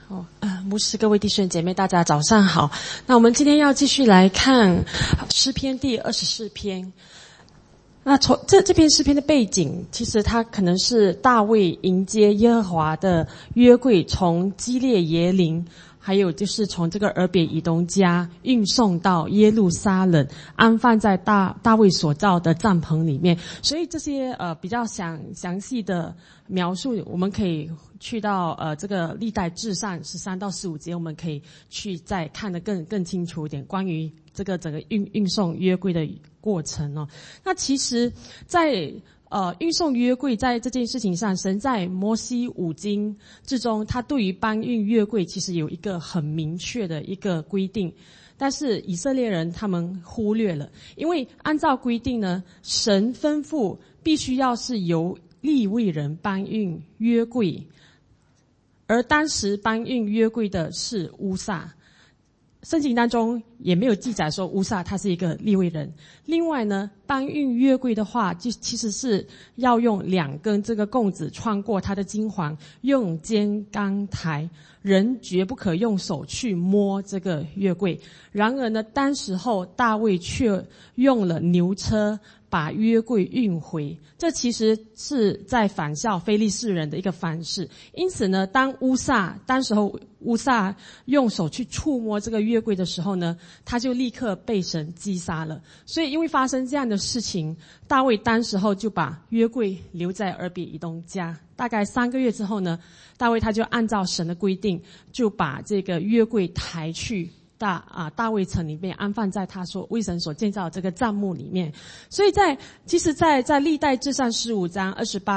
牧师，各位弟兄姐妹，大家早上好。那我们今天要继续来看诗篇第24篇。那从这篇诗篇的背景，其实它可能是大卫迎接耶和华的约柜从基列耶琳，还有就是从这个俄别以东家运送到耶路撒冷，安放在大卫所造的帐篷里面。所以这些比较详细的描述，我们可以去到这个历代志上13到15节，我们可以去再看得更清楚一点，关于这个整个运送约柜的过程哦。那其实在运送约柜在这件事情上，神在摩西五经之中，他对于搬运约柜其实有一个很明确的一个规定，但是以色列人他们忽略了，因为按照规定呢，神吩咐必须要是由利未人搬运约柜，而当时搬运约柜的是乌撒。圣经当中也没有记载说乌撒他是一个利未人。另外呢，搬运约柜的话，就其实是要用2根这个供子穿过他的金环，用肩扛抬，人绝不可用手去摸这个约柜。然而呢，当时候大卫却用了牛车把约柜运回，这其实是在仿效非利士人的一个方式。因此呢，当时候乌撒用手去触摸这个约柜的时候呢，他就立刻被神击杀了。所以因为发生这样的事情，大卫当时候就把约柜留在俄别以东家。大概3个月之后呢，大卫他就按照神的规定，就把这个约柜抬去大卫城里面，安放在他为神所建造的这个帐幕里面。所以其实在历代志上15章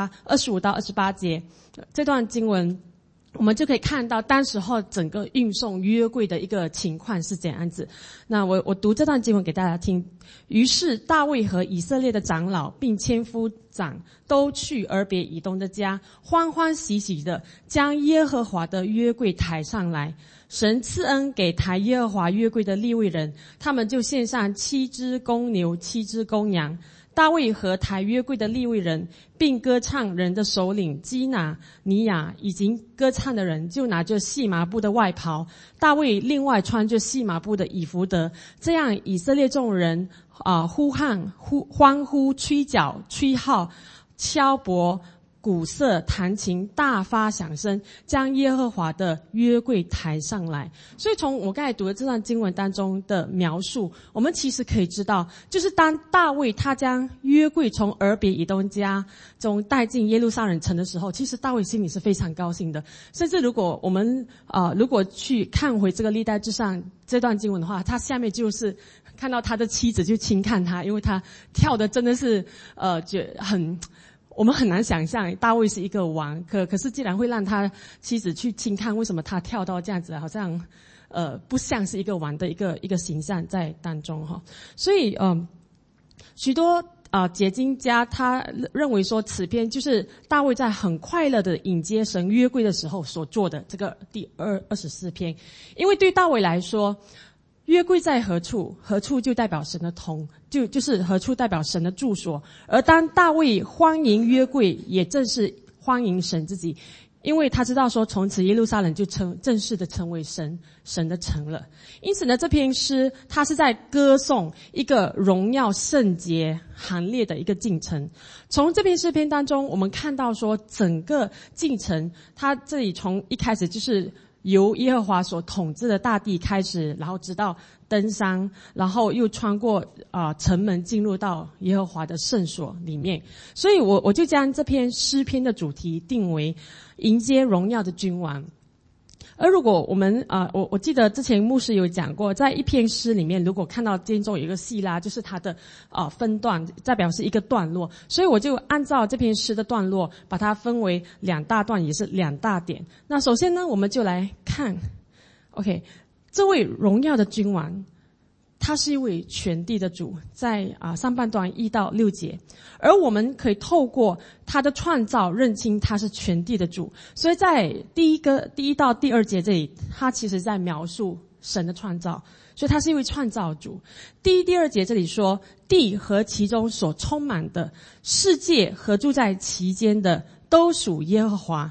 25到28节这段经文，我们就可以看到当时候整个运送约柜的一个情况是怎样子。那我读这段经文给大家听。于是大卫和以色列的长老并千夫长都去俄别以东的家，欢欢喜喜的将耶和华的约柜抬上来。神赐恩给抬耶和华约柜的利未人，他们就献上7只公牛7只公羊。大卫和抬约柜的利未人并歌唱人的首领基拿、尼亚以及歌唱的人就拿着细麻布的外袍，大卫另外穿着细麻布的以弗得。这样以色列众人欢呼、吹角、吹号、敲钹、鼓瑟、弹琴，大发响声，将耶和华的约柜抬上来。所以从我刚才读的这段经文当中的描述，我们其实可以知道，就是当大卫他将约柜从俄别以东家中带进耶路撒冷城的时候，其实大卫心里是非常高兴的。甚至如果我们如果去看回这个历代志上这段经文的话，他下面就是看到他的妻子就轻看他，因为他跳的真的是我们很难想象大卫是一个王，可是既然会让他妻子去轻看，为什么他跳到这样子，好像不像是一个王的一个形象在当中哈。所以许多解经家他认为说，此篇就是大卫在很快乐的迎接神约柜的时候所做的这个第24篇。因为对大卫来说，约柜在何处，何处就代表神的就是何处代表神的住所。而当大卫欢迎约柜，也正是欢迎神自己，因为他知道说从此耶路撒冷就正式的成为神的城了。因此呢，这篇诗它是在歌颂一个荣耀圣洁行列的一个进程。从这篇诗篇当中，我们看到说整个进程，它这里从一开始就是由耶和华所统治的大地开始，然后直到登山，然后又穿过城门进入到耶和华的圣所里面。所以我就将这篇诗篇的主题定为迎接荣耀的君王。而如果我们我记得之前牧师有讲过，在一篇诗里面，如果看到间中有一个细拉，就是它的分段，代表是一个段落。所以我就按照这篇诗的段落，把它分为2大段，也是2大点。那首先呢，我们就来看 ，OK， 这位荣耀的君王，他是一位全地的主，在上半段1到6节。而我们可以透过他的创造认清他是全地的主。所以在第1到第2节这里，他其实在描述神的创造，所以他是一位创造主。第1、第2节这里说，地和其中所充满的，世界和住在其间的，都属耶和华。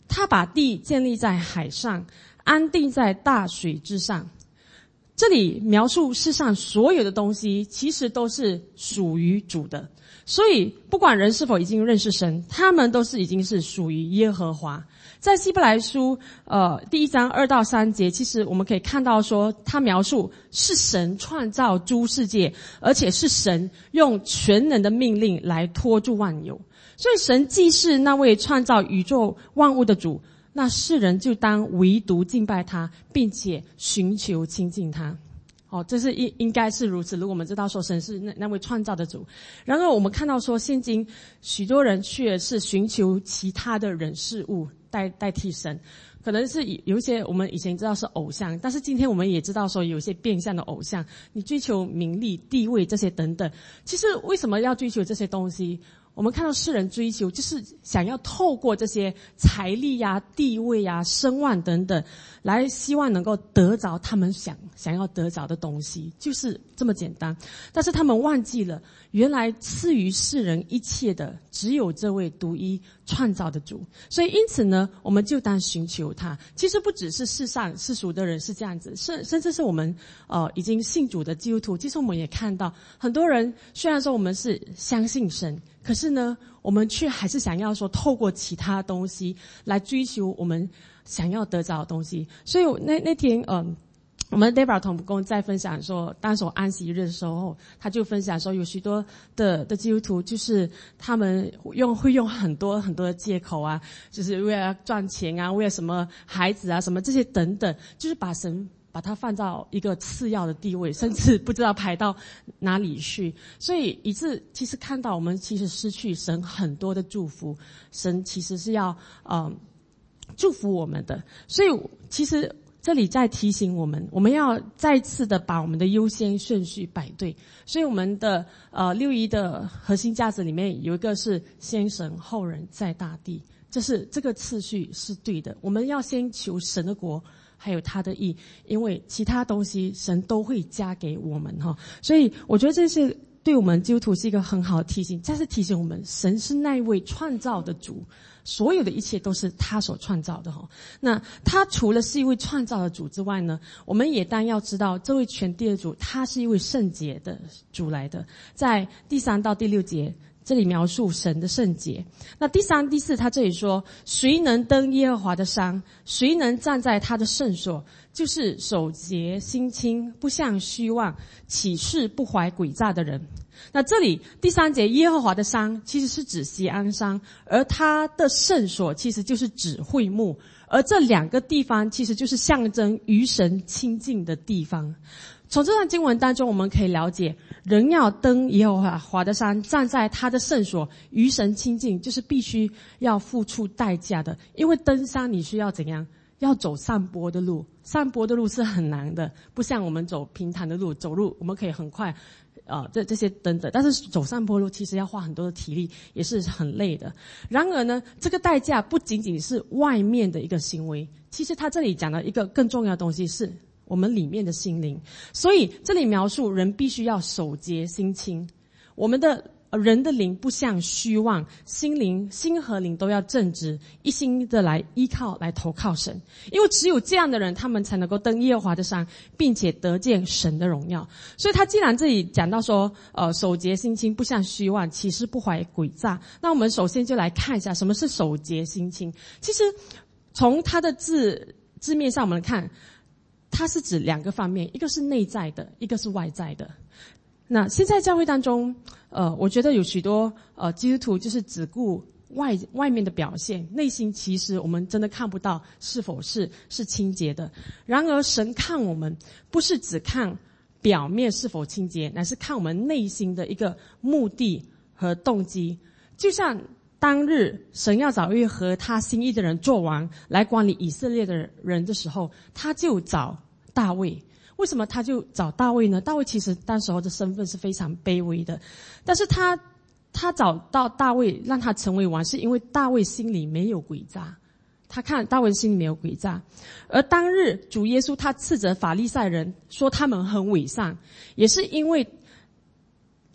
他把地建立在海上，安定在大水之上。这里描述世上所有的东西其实都是属于主的，所以不管人是否已经认识神，他们都是已经是属于耶和华。在希伯来书第1章2到3节，其实我们可以看到说，他描述是神创造诸世界，而且是神用全能的命令来托住万有。所以神既是那位创造宇宙万物的主，那世人就当唯独敬拜他，并且寻求亲近他。这是应该是如此。如果我们知道说神是那位创造的主，然而我们看到说现今许多人却是寻求其他的人事物代替神，可能是有一些我们以前知道是偶像，但是今天我们也知道说有一些变相的偶像，你追求名利、地位这些等等。其实为什么要追求这些东西？我们看到世人追求，就是想要透过这些财力啊、地位啊、声望等等，来希望能够得着他们想要得着的东西，就是这么简单。但是他们忘记了，原来赐予世人一切的只有这位独一创造的主。所以因此呢，我们就当寻求他。其实不只是世上世俗的人是这样子，甚至是我们已经信主的基督徒，其实我们也看到很多人，虽然说我们是相信神，可是呢，我们却还是想要说透过其他东西来追求我们想要得着的东西。所以那天我们 Debra 同工在分享说，当时安息日的时候，他就分享说，有许多的基督徒，就是他们会用很多很多的借口啊，就是为了赚钱啊，为了什么孩子啊，什么这些等等，就是把神把它放到一个次要的地位，甚至不知道排到哪里去。所以以致其实看到我们其实失去神很多的祝福，神其实是要祝福我们的。所以其实这里在提醒我们，我们要再次的把我们的优先顺序摆对。所以我们的6.1的核心价值里面有一个是先神后人在大地，这个次序是对的。我们要先求神的国还有他的义，因为其他东西神都会加给我们哈。所以我觉得这是对我们基督徒是一个很好的提醒，再次提醒我们，神是那一位创造的主，所有的一切都是他所创造的哈。那他除了是一位创造的主之外呢，我们也当要知道，这位全地的主，他是一位圣洁的主来的。在第3到第6节。这里描述神的圣洁。那第3、第4，他这里说，谁能登耶和华的山？谁能站在他的圣所？就是守节心清，不向虚妄，起誓不怀诡诈的人。那这里第3节，耶和华的山其实是指锡安山，而他的圣所其实就是指会幕，而这2个地方其实就是象征与神亲近的地方。从这段经文当中，我们可以了解，人要登耶和华的山，站在他的圣所，与神亲近，就是必须要付出代价的。因为登山你需要怎样？要走上坡的路，上坡的路是很难的，不像我们走平坦的路，走路我们可以很快这些等等，但是走上坡路其实要花很多的体力，也是很累的。然而呢，这个代价不仅仅是外面的一个行为，其实他这里讲的一个更重要的东西是我们里面的心灵。所以这里描述人必须要守节心清，我们的人的灵不向虚妄，心和灵都要正直，一心的来依靠来投靠神。因为只有这样的人，他们才能够登耶和华的山，并且得见神的荣耀。所以他既然这里讲到说守节心清，不向虚妄，起誓不怀诡诈，那我们首先就来看一下什么是守节心清。其实从它的字面上我们看，它是指2个方面，一个是内在的，一个是外在的。那现在教会当中我觉得有许多基督徒就是只顾外面的表现，内心其实我们真的看不到是否是清洁的。然而神看我们不是只看表面是否清洁，乃是看我们内心的一个目的和动机。就像当日神要找一位合他心意的人做王来管理以色列的人的时候，他就找大卫。为什么他就找大卫呢？大卫其实当时候的身份是非常卑微的，但是他找到大卫让他成为王，是因为大卫心里没有诡诈，他看大卫心里没有诡诈。而当日主耶稣他斥责法利赛人说他们很伪善，也是因为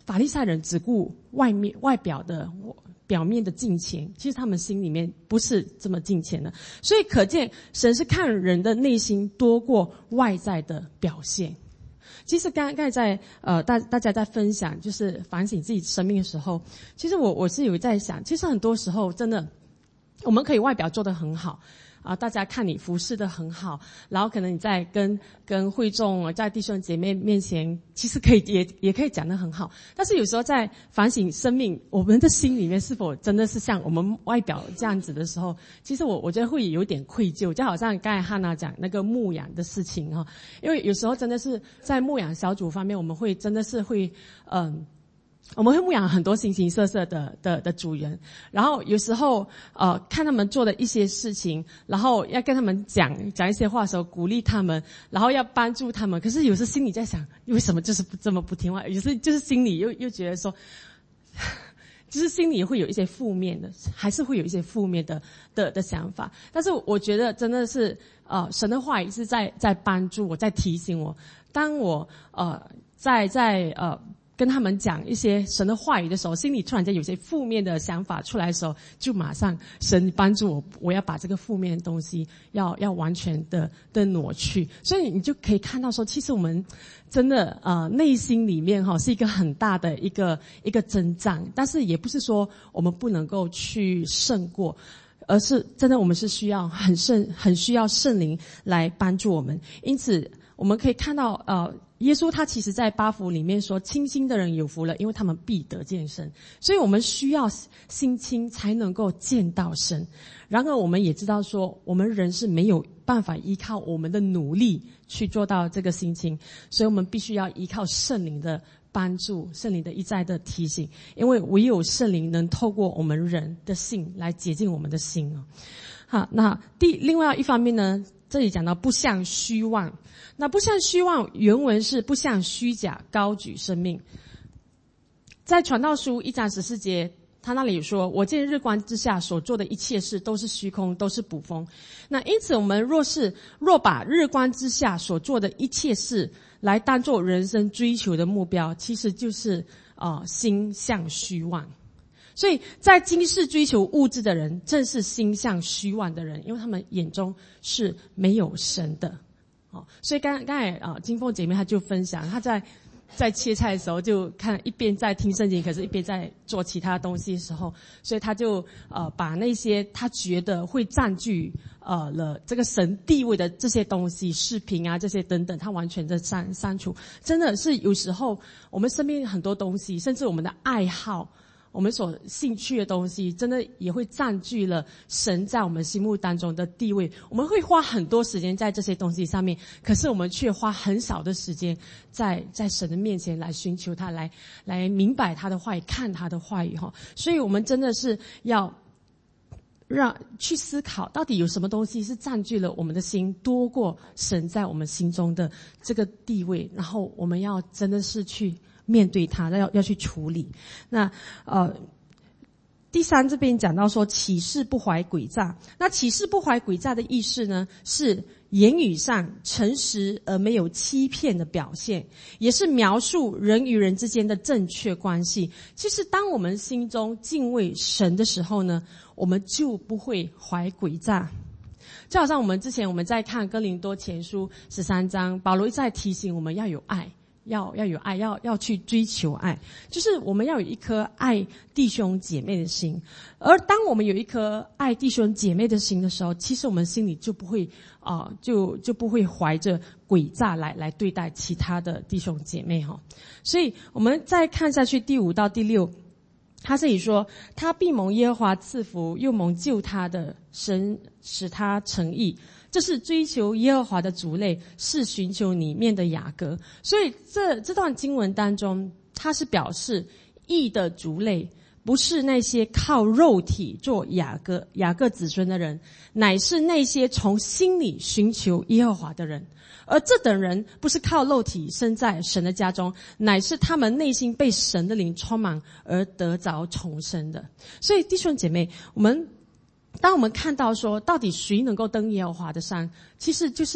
法利赛人只顾外表面的敬虔，其实他们心里面不是这么敬虔的。所以可见神是看人的内心多过外在的表现。其实刚才在大家在分享就是反省自己生命的时候，其实我是有在想，其实很多时候真的我们可以外表做得很好大家看你服侍得很好，然后可能你在跟会众在弟兄姐妹面前其实可以也可以讲得很好，但是有时候在反省生命，我们的心里面是否真的是像我们外表这样子的时候，其实我觉得会有点愧疚，就好像刚才汉娜讲那个牧养的事情因为有时候真的是在牧养小组方面，我们会真的是会我们会牧养很多形形色色的组员，然后有时候看他们做的一些事情，然后要跟他们讲一些话的时候，鼓励他们，然后要帮助他们，可是有时心里在想，为什么就是这么不听话？有时就是心里又觉得说，就是心里会有一些负面的，还是会有一些负面的想法。但是我觉得真的是神的话语是在帮助我，在提醒我，当我在跟他们讲一些神的话语的时候，心里突然间有些负面的想法出来的时候，就马上神帮助我要把这个负面的东西要完全的挪去。所以你就可以看到说，其实我们真的内心里面是一个很大的一个征战，但是也不是说我们不能够去胜过，而是真的我们是需要很需要圣灵来帮助我们。因此我们可以看到耶稣他其实在八福里面说，清心的人有福了，因为他们必得见神。所以我们需要心清才能够见到神。然而我们也知道说，我们人是没有办法依靠我们的努力去做到这个心清，所以我们必须要依靠圣灵的帮助，圣灵的一再的提醒，因为唯有圣灵能透过我们人的信来洁净我们的心好，那另外一方面呢，这里讲到不向虚妄。那不向虚妄原文是不向虚假高举生命。在传道书1章14节，他那里有说，我见日光之下所做的一切事都是虚空，都是捕风。那因此我们若把日光之下所做的一切事来当作人生追求的目标，其实就是心向虚妄。所以在今世追求物质的人，正是心向虚妄的人，因为他们眼中是没有神的所以刚才金凤姐妹她就分享，她在切菜的时候就看一边在听圣经，可是一边在做其他东西的时候，所以她就把那些她觉得会占据了这个神地位的这些东西，视频这些等等，她完全的删除。真的是有时候我们身边很多东西，甚至我们的爱好，我们所兴趣的东西，真的也会占据了神在我们心目当中的地位。我们会花很多时间在这些东西上面，可是我们却花很少的时间在神的面前来寻求他，来明白他的话语，看他的话语所以我们真的是要去思考，到底有什么东西是占据了我们的心多过神在我们心中的这个地位，然后我们要真的是去面对它，要去处理。那第3这边讲到说，起誓不怀诡诈。那起誓不怀诡诈的意思呢，是言语上诚实而没有欺骗的表现，也是描述人与人之间的正确关系。其实当我们心中敬畏神的时候呢，我们就不会怀诡诈。就好像我们之前在看哥林多前书13章，保罗一再提醒我们要有爱，要有爱，要去追求爱，就是我们要有一颗爱弟兄姐妹的心。而当我们有一颗爱弟兄姐妹的心的时候，其实我们心里就不会就不会怀着诡诈来对待其他的弟兄姐妹所以我们再看下去第5到第6，他这里说，他必蒙耶和华赐福，又蒙救他的神使他成义。这是追求耶和华的族类，是寻求里面的雅各。所以这段经文当中，它是表示义的族类不是那些靠肉体做雅各子孙的人，乃是那些从心里寻求耶和华的人。而这等人不是靠肉体生在神的家中，乃是他们内心被神的灵充满而得着重生的。所以弟兄姐妹，当我们看到说到底谁能够登耶和华的山，其实就是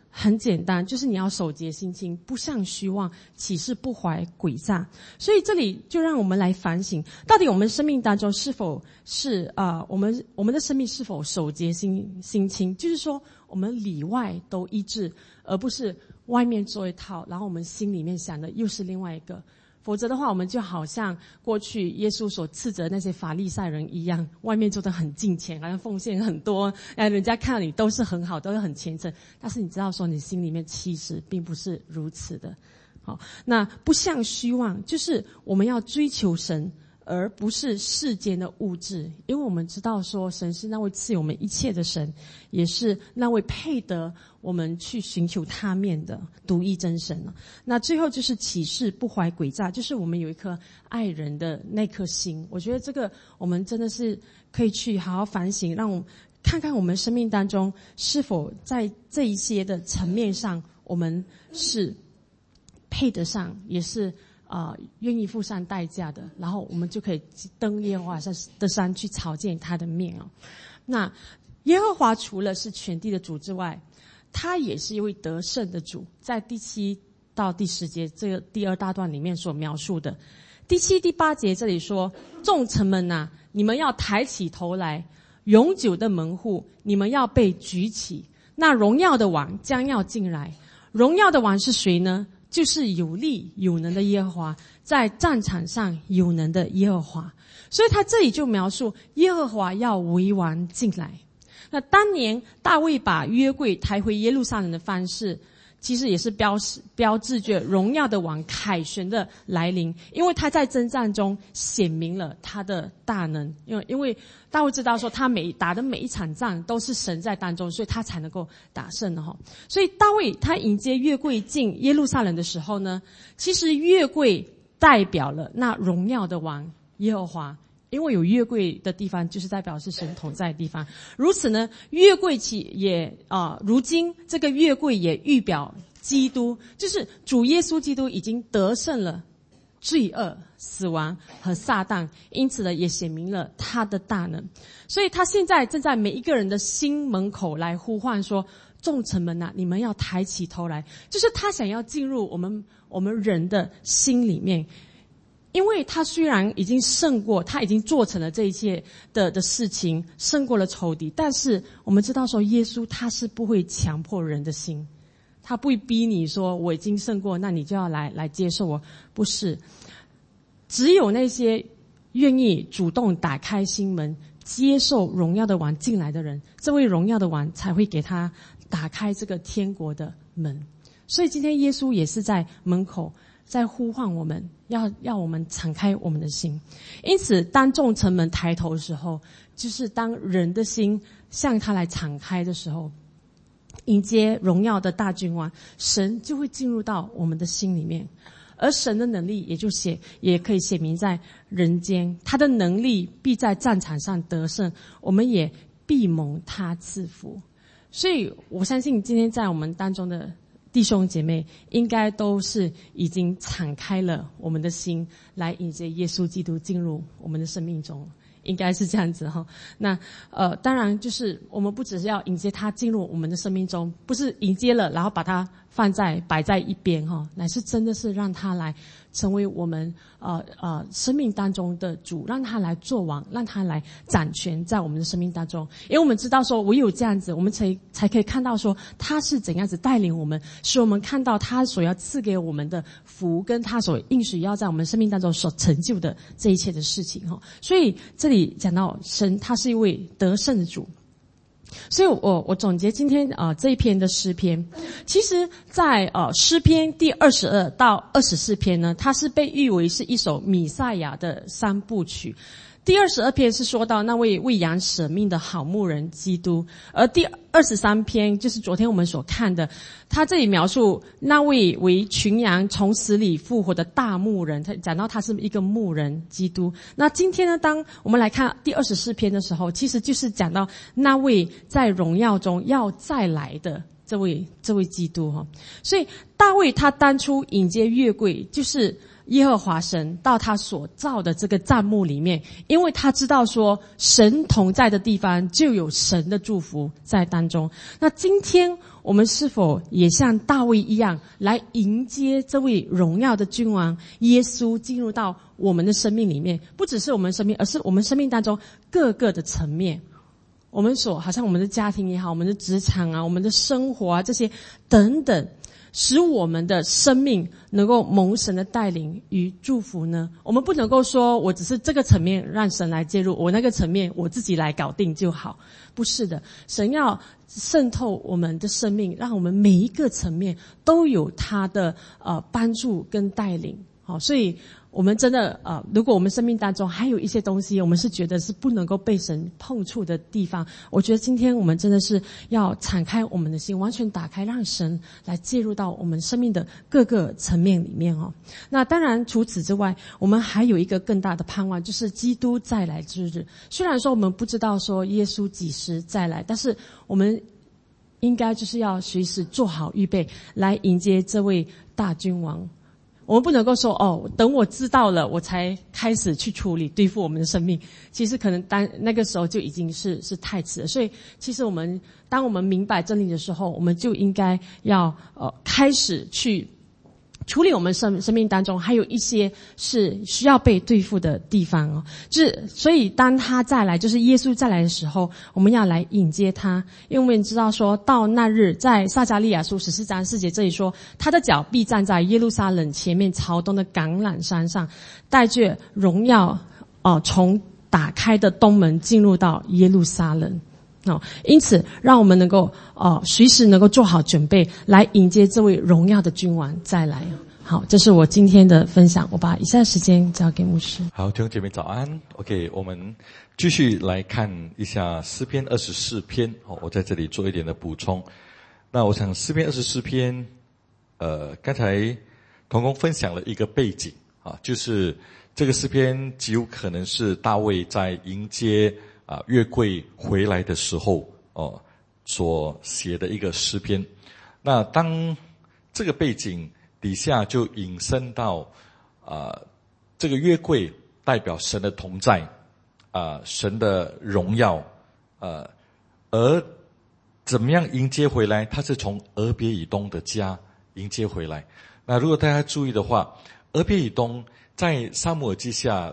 很简单，就是你要守节心清，不向虚妄，起誓不怀诡诈。所以这里就让我们来反省，到底我们生命当中是否是我们的生命是否守节心清，就是说我们里外都一致，而不是外面做一套，然后我们心里面想的又是另外一个。否则的话，我们就好像过去耶稣所斥责那些法利赛人一样，外面做得很敬虔，好像奉献很多，人家看到你都是很好，都是很虔诚，但是你知道说你心里面其实并不是如此的。好，那不向虚妄，就是我们要追求神，而不是世间的物质，因为我们知道说神是那位赐予我们一切的神，也是那位配得我们去寻求他面的独一真神。那最后就是起誓不怀诡诈，就是我们有一颗爱人的那颗心。我觉得这个我们真的是可以去好好反省，让我们看看我们生命当中是否在这一些的层面上，我们是配得上，也是愿意付上代价的，然后我们就可以登耶和华的山去朝见他的面。那耶和华除了是全地的主之外，他也是一位得胜的主，在第7到第10节这个第2大段里面所描述的。第7、第8节这里说，众城门啊，你们要抬起头来，永久的门户，你们要被举起，那荣耀的王将要进来。荣耀的王是谁呢？就是有力有能的耶和华，在战场上有能的耶和华。所以他这里就描述耶和华要为王进来。那当年大卫把约柜抬回耶路撒冷的方式，其实也是标志着荣耀的王凯旋的来临，因为他在征战中显明了他的大能。因为大卫知道说他打的每一场仗都是神在当中，所以他才能够打胜的。所以大卫他迎接约柜进耶路撒冷的时候呢，其实约柜代表了那荣耀的王耶和华，因为有约柜的地方就是代表是神同在的地方。如此呢，约柜如今这个约柜也预表基督，就是主耶稣基督已经得胜了罪恶、死亡和撒旦，因此呢也显明了他的大能。所以他现在正在每一个人的心门口来呼唤说，众城门啊，你们要抬起头来，就是他想要进入我们人的心里面。因为他虽然已经胜过，他已经做成了这一切的事情，胜过了仇敌，但是我们知道说耶稣他是不会强迫人的心，他不会逼你说我已经胜过，那你就要来接受我，不是。只有那些愿意主动打开心门，接受荣耀的王进来的人，这位荣耀的王才会给他打开这个天国的门。所以今天耶稣也是在门口在呼唤我们，要我们敞开我们的心。因此当众城门抬头的时候，就是当人的心向他来敞开的时候，迎接荣耀的大君王，神就会进入到我们的心里面，而神的能力也可以显明在人间，他的能力必在战场上得胜，我们也必蒙他赐福。所以我相信今天在我们当中的弟兄姐妹应该都是已经敞开了我们的心，来迎接耶稣基督进入我们的生命中，应该是这样子哈。那当然就是我们不只是要迎接他进入我们的生命中，不是迎接了然后把他摆在一边哈，乃是真的是让他来成为我们生命当中的主，让他来做王，让他来掌权在我们的生命当中。因为我们知道说唯有这样子，我们才可以看到说他是怎样子带领我们，使我们看到他所要赐给我们的福，跟他所应许要在我们生命当中所成就的这一切的事情哈。所以这里讲到神他是一位得胜的主。所以我总结今天这一篇的诗篇，其实在诗篇第22到24篇呢，它是被誉为是一首弥赛亚的3部曲。第22篇是说到那位为羊舍命的好牧人基督，而第23篇就是昨天我们所看的，他这里描述那位为群羊从死里复活的大牧人，他讲到他是一个牧人基督。那今天呢，当我们来看第24篇的时候，其实就是讲到那位在荣耀中要再来的这位基督哈。所以大卫他当初迎接约柜，就是耶和华神到他所造的这个帐幕里面，因为他知道说神同在的地方就有神的祝福在当中。那今天我们是否也像大卫一样来迎接这位荣耀的君王耶稣进入到我们的生命里面？不只是我们生命，而是我们生命当中各个的层面。我们好像我们的家庭也好，我们的职场啊，我们的生活啊，这些等等，使我们的生命能够蒙神的带领与祝福呢？我们不能够说我只是这个层面让神来介入，我那个层面我自己来搞定就好。不是的，神要渗透我们的生命，让我们每一个层面都有他的帮助跟带领。好，所以我们真的如果我们生命当中还有一些东西我们是觉得是不能够被神碰触的地方，我觉得今天我们真的是要敞开我们的心，完全打开，让神来介入到我们生命的各个层面里面哦。那当然除此之外，我们还有一个更大的盼望，就是基督再来之日。虽然说我们不知道说耶稣几时再来，但是我们应该就是要随时做好预备，来迎接这位大君王。我们不能够说等我知道了我才开始去处理对付我们的生命，其实可能那个时候就已经是太迟了。所以其实当我们明白真理的时候，我们就应该要开始去处理我们生命当中还有一些是需要被对付的地方哦。所以当他再来，就是耶稣再来的时候，我们要来迎接他。因为我们知道说到那日，在撒迦利亚书14章4节这里说，他的脚必站在耶路撒冷前面朝东的橄榄山上，带着荣耀从打开的东门进入到耶路撒冷。因此让我们能够随时能够做好准备，来迎接这位荣耀的君王再来。好，这是我今天的分享，我把以下的时间交给牧师。 好，弟兄姐妹早安。 OK， 我们继续来看一下诗篇24篇。我在这里做一点的补充。那我想诗篇24篇刚才同工分享了一个背景就是这个诗篇极有可能是大卫在迎接约柜回来的时候所写的一个诗篇。那当这个背景底下就引申到这个约柜代表神的同在神的荣耀而怎么样迎接回来，他是从俄别以东的家迎接回来。那如果大家注意的话，俄别以东在撒母耳记下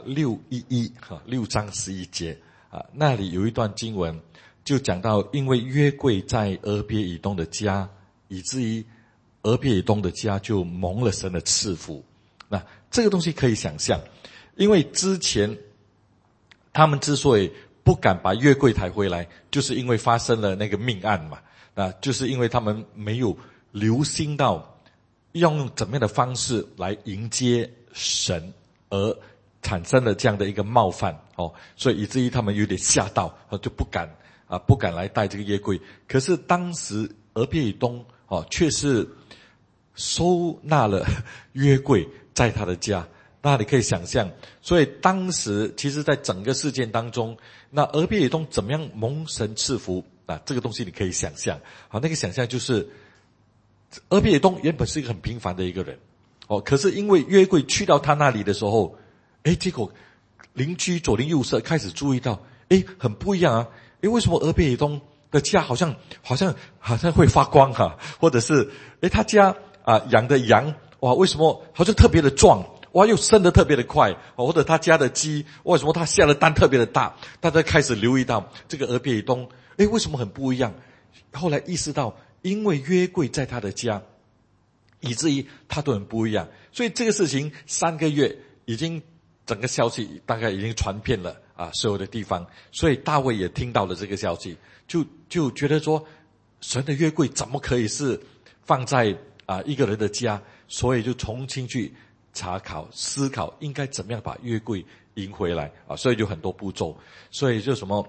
6章11节那里有一段经文就讲到，因为约柜在俄别以东的家，以至于俄别以东的家就蒙了神的赐福。那这个东西可以想象，因为之前他们之所以不敢把约柜抬回来，就是因为发生了那个命案嘛。那就是因为他们没有留心到要用怎么样的方式来迎接神，而产生了这样的一个冒犯所以以至于他们有点吓到就不敢来带这个约柜。可是当时俄别以东却是收纳了约柜在他的家。那你可以想象，所以当时其实在整个事件当中，那俄别以东怎么样蒙神赐福这个东西你可以想象。那个想象就是俄别以东原本是一个很平凡的一个人可是因为约柜去到他那里的时候，结果邻居左邻右舍开始注意到很不一样啊。为什么俄别以东的家好像会发光或者是他家养的羊为什么好像特别的壮又生得特别的快或者他家的鸡为什么他下的蛋特别的大。大家开始留意到这个俄别以东为什么很不一样。后来意识到因为约柜在他的家，以至于他都很不一样。所以这个事情3个月已经整个消息大概已经传遍了所有的地方。所以大卫也听到了这个消息，就觉得说神的约柜怎么可以是放在一个人的家，所以就重新去查考思考应该怎么样把约柜迎回来所以就很多步骤。所以就什么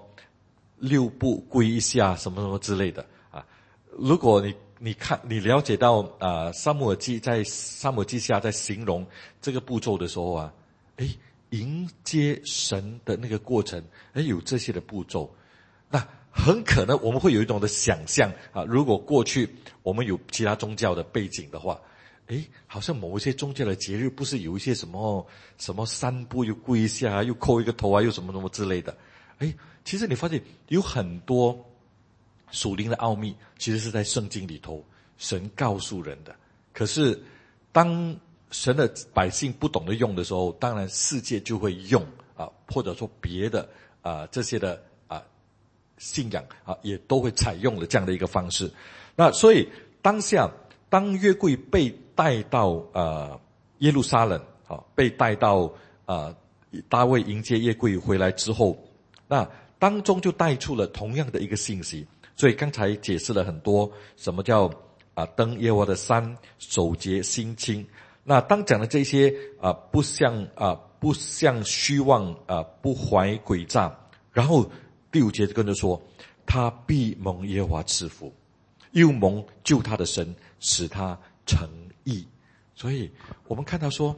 6步跪一下什么什么之类的如果你了解到撒母耳记下在形容这个步骤的时候迎接神的那个过程有这些的步骤。那很可能我们会有一种的想象啊，如果过去我们有其他宗教的背景的话，好像某一些宗教的节日不是有一些什么三步又跪一下又叩一个头又什么什么之类的。其实你发现有很多属灵的奥秘其实是在圣经里头神告诉人的，可是当神的百姓不懂得用的时候，当然世界就会用或者说别的这些的信仰也都会采用了这样的一个方式。那所以当约柜被带到耶路撒冷被带到大卫迎接约柜回来之后，那当中就带出了同样的一个信息。所以刚才解释了很多什么叫登耶和华的山，守节心清。那当讲的这些不向虚妄不怀诡诈，然后第5节跟着说，他必蒙耶和华赐福，又蒙救他的神使他成义。所以我们看到说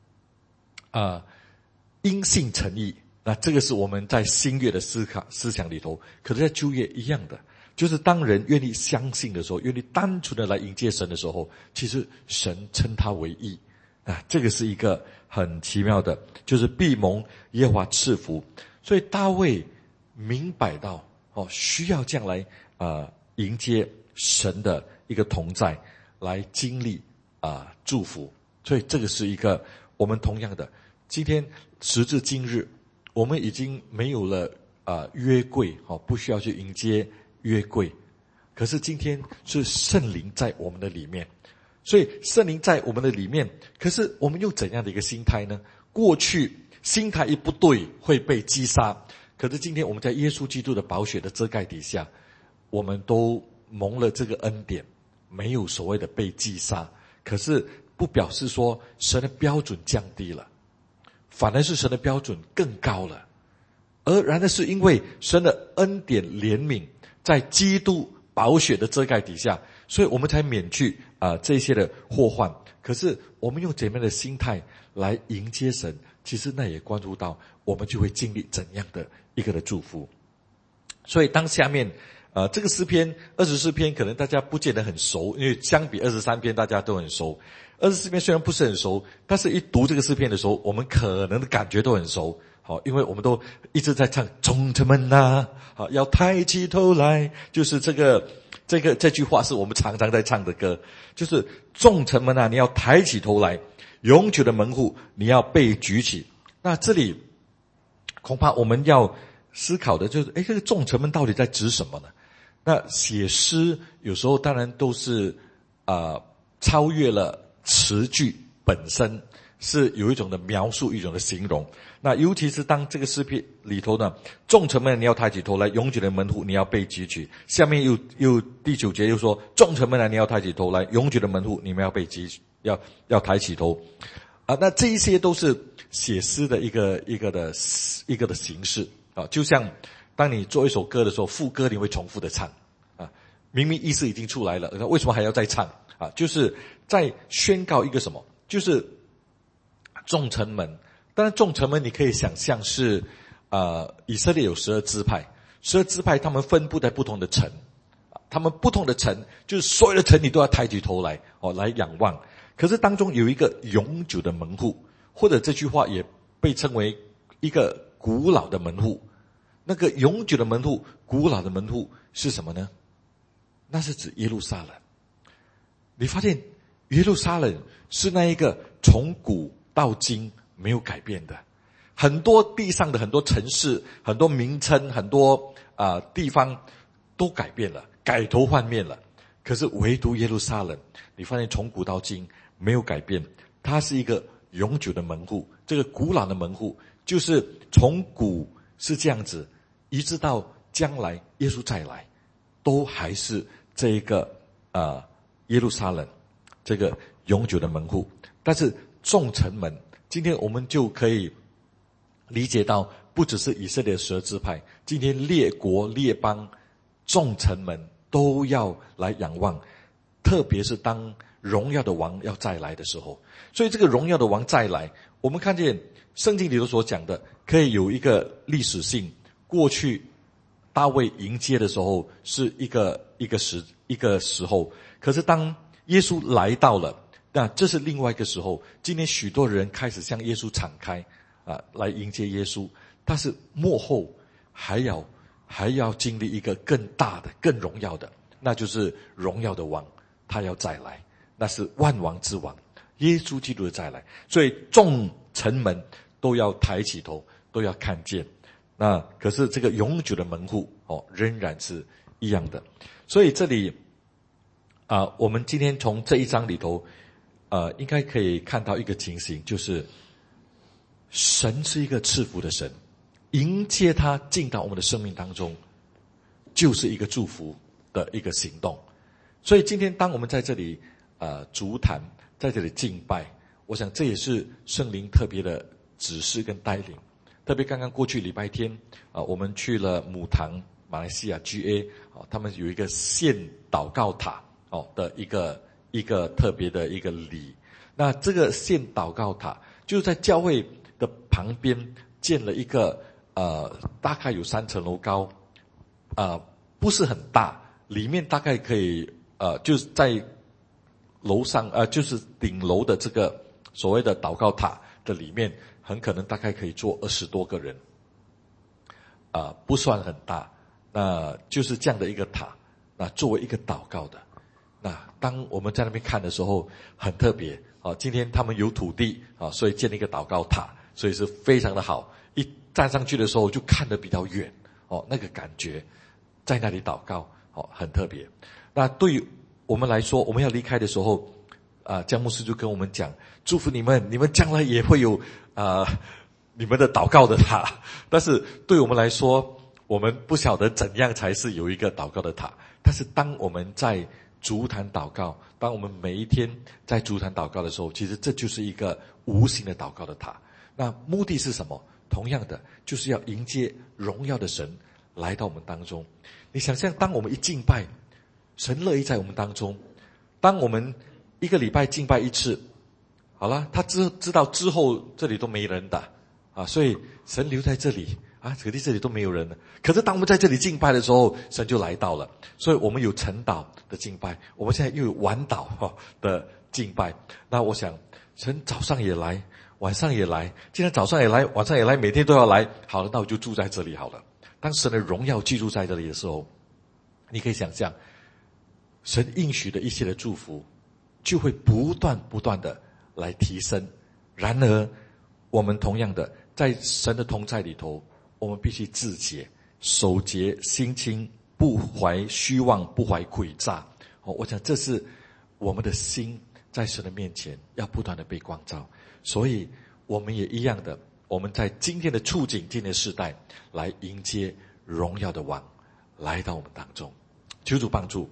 因信成义，那这个是我们在新约的思想里头，可是在旧约一样的，就是当人愿意相信的时候，愿意单纯的来迎接神的时候，其实神称他为义这个是一个很奇妙的，就是必蒙耶和华赐福。所以大卫明白到需要这样来迎接神的一个同在，来经历祝福。所以这个是一个我们同样的，今天时至今日，我们已经没有了约柜不需要去迎接约柜，可是今天是圣灵在我们的里面。所以圣灵在我们的里面，可是我们用怎样的一个心态呢？过去心态一不对会被击杀，可是今天我们在耶稣基督的宝血的遮盖底下，我们都蒙了这个恩典，没有所谓的被击杀。可是不表示说神的标准降低了，反而是神的标准更高了。然而是因为神的恩典怜悯在基督宝血的遮盖底下，所以我们才免去这些的祸患。可是我们用怎样的心态来迎接神，其实那也关乎到我们就会经历怎样的一个的祝福。所以当下面这个诗篇24篇可能大家不见得很熟，因为相比23篇大家都很熟。24篇虽然不是很熟，但是一读这个诗篇的时候，我们可能的感觉都很熟。因为我们都一直在唱众臣们要抬起头来，就是这句话是我们常常在唱的歌，就是众臣们你要抬起头来，永久的门户你要被举起。那这里恐怕我们要思考的就是这个众臣们到底在指什么呢？那写诗有时候当然都是超越了词句本身，是有一种的描述，一种的形容。那尤其是当这个诗篇里头呢，众臣们你要抬起头来，永久的门户你要被举起。下面又第9节又说，众臣们你要抬起头来，永久的门户你们要被举起，要抬起头。那这一些都是写诗的一个的形式就像当你做一首歌的时候，副歌你会重复的唱明明意思已经出来了，为什么还要再唱就是在宣告一个什么，就是众臣们。当然众臣们你可以想象是以色列有12支派，12支派他们分布在不同的城，他们不同的城就是所有的城你都要抬起头来来仰望。可是当中有一个永久的门户，或者这句话也被称为一个古老的门户。那个永久的门户，古老的门户是什么呢？那是指耶路撒冷。你发现耶路撒冷是那一个从古到今没有改变的，很多地上的很多城市，很多名称，很多地方都改变了，改头换面了。可是唯独耶路撒冷，你发现从古到今没有改变，它是一个永久的门户。这个古老的门户就是从古是这样子，一直到将来耶稣再来，都还是这一个耶路撒冷这个永久的门户。但是众臣们，今天我们就可以理解到，不只是以色列12支派，今天列国列邦众臣们都要来仰望，特别是当荣耀的王要再来的时候。所以这个荣耀的王再来，我们看见圣经里头所讲的可以有一个历史性，过去大卫迎接的时候是一个时候，可是当耶稣来到了，那这是另外一个时候。今天许多人开始向耶稣敞开来迎接耶稣，但是末后还要经历一个更大的、更荣耀的，那就是荣耀的王，他要再来，那是万王之王，耶稣基督的再来。所以众城门都要抬起头，都要看见。那可是这个永久的门户仍然是一样的。所以这里我们今天从这一章里头应该可以看到一个情形，就是神是一个赐福的神，迎接他进到我们的生命当中，就是一个祝福的一个行动。所以今天当我们在这里足坛，在这里敬拜，我想这也是圣灵特别的指示跟带领。特别刚刚过去礼拜天我们去了母堂马来西亚 GA 他们有一个献祷告塔的一个特别的一个礼。那这个献祷告塔就是在教会的旁边建了一个大概有3层楼高不是很大，里面大概可以就是在楼上就是顶楼的这个所谓的祷告塔的里面，很可能大概可以坐20多个人不算很大，那就是这样的一个塔，那作为一个祷告的。那当我们在那边看的时候很特别今天他们有土地所以建了一个祷告塔，所以是非常的好，一站上去的时候就看得比较远那个感觉在那里祷告很特别。那对于我们来说，我们要离开的时候江牧师就跟我们讲，祝福你们将来也会有你们的祷告的塔。但是对我们来说，我们不晓得怎样才是有一个祷告的塔。但是当我们在足坛祷告，当我们每一天在足坛祷告的时候，其实这就是一个无形的祷告的塔。那目的是什么？同样的，就是要迎接荣耀的神来到我们当中。你想象当我们一敬拜，神乐意在我们当中。当我们一个礼拜敬拜一次，好了，他知道之后这里都没人的所以神留在这里可是这里都没有人了。可是当我们在这里敬拜的时候，神就来到了。所以我们有晨祷的敬拜，我们现在又有晚祷的敬拜。那我想神早上也来，晚上也来，今天早上也来，晚上也来，每天都要来。好了，那我就住在这里好了。当神的荣耀居住在这里的时候，你可以想象神应许的一切的祝福就会不断的来提升。然而我们同样的在神的同在里头，我们必须自洁，守节，心清，不怀虚妄，不怀诡诈我想这是我们的心在神的面前要不断的被光照。所以我们也一样的，我们在今天的处境，今天的世代来迎接荣耀的王来到我们当中。求主帮助